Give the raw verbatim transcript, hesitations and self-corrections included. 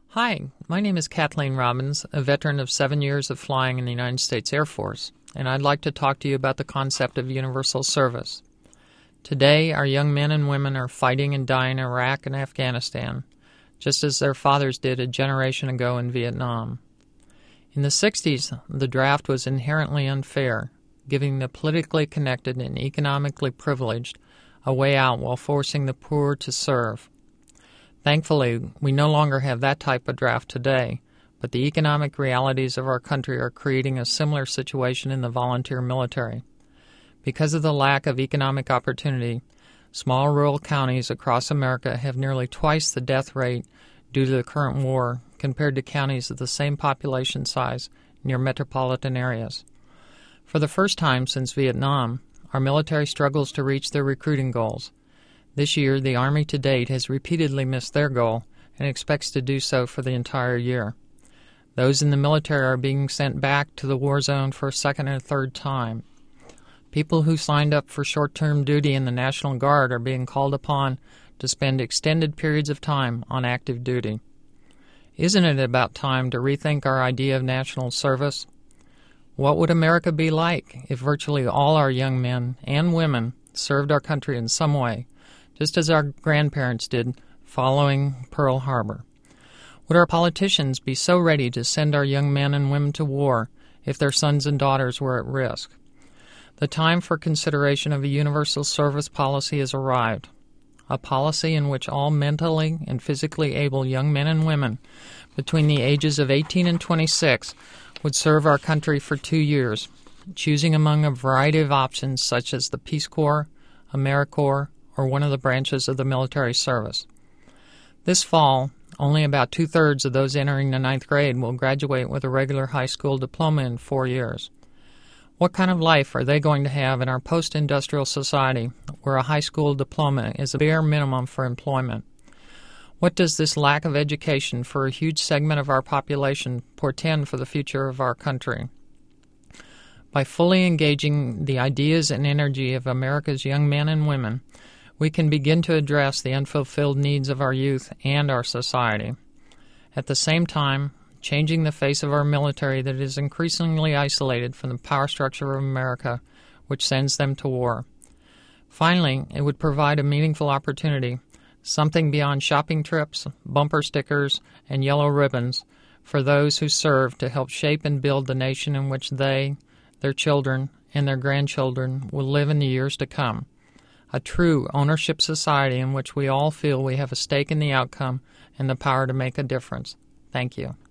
Hi, my name is Kathleen Robbins, a veteran of seven years of flying in the United States Air Force, and I'd like to talk to you about the concept of universal service. Today, our young men and women are fighting and dying in Iraq and Afghanistan, just as their fathers did a generation ago in Vietnam. In the sixties, the draft was inherently unfair, giving the politically connected and economically privileged a way out while forcing the poor to serve. Thankfully, we no longer have that type of draft today, but the economic realities of our country are creating a similar situation in the volunteer military. Because of the lack of economic opportunity, small rural counties across America have nearly twice the death rate due to the current war compared to counties of the same population size near metropolitan areas. For the first time since Vietnam, our military struggles to reach their recruiting goals. This year, the Army to date has repeatedly missed their goal and expects to do so for the entire year. Those in the military are being sent back to the war zone for a second and third time. People who signed up for short-term duty in the National Guard are being called upon to spend extended periods of time on active duty. Isn't it about time to rethink our idea of national service? What would America be like if virtually all our young men and women served our country in some way, just as our grandparents did following Pearl Harbor? Would our politicians be so ready to send our young men and women to war if their sons and daughters were at risk? The time for consideration of a universal service policy has arrived, a policy in which all mentally and physically able young men and women between the ages of eighteen and twenty-six would serve our country for two years, choosing among a variety of options such as the Peace Corps, AmeriCorps, or one of the branches of the military service. This fall, only about two-thirds of those entering the ninth grade will graduate with a regular high school diploma in four years. What kind of life are they going to have in our post-industrial society where a high school diploma is a bare minimum for employment? What does this lack of education for a huge segment of our population portend for the future of our country? By fully engaging the ideas and energy of America's young men and women, we can begin to address the unfulfilled needs of our youth and our society. At the same time, changing the face of our military that is increasingly isolated from the power structure of America, which sends them to war. Finally, it would provide a meaningful opportunity, something beyond shopping trips, bumper stickers, and yellow ribbons, for those who serve to help shape and build the nation in which they, their children, and their grandchildren will live in the years to come. A true ownership society in which we all feel we have a stake in the outcome and the power to make a difference. Thank you.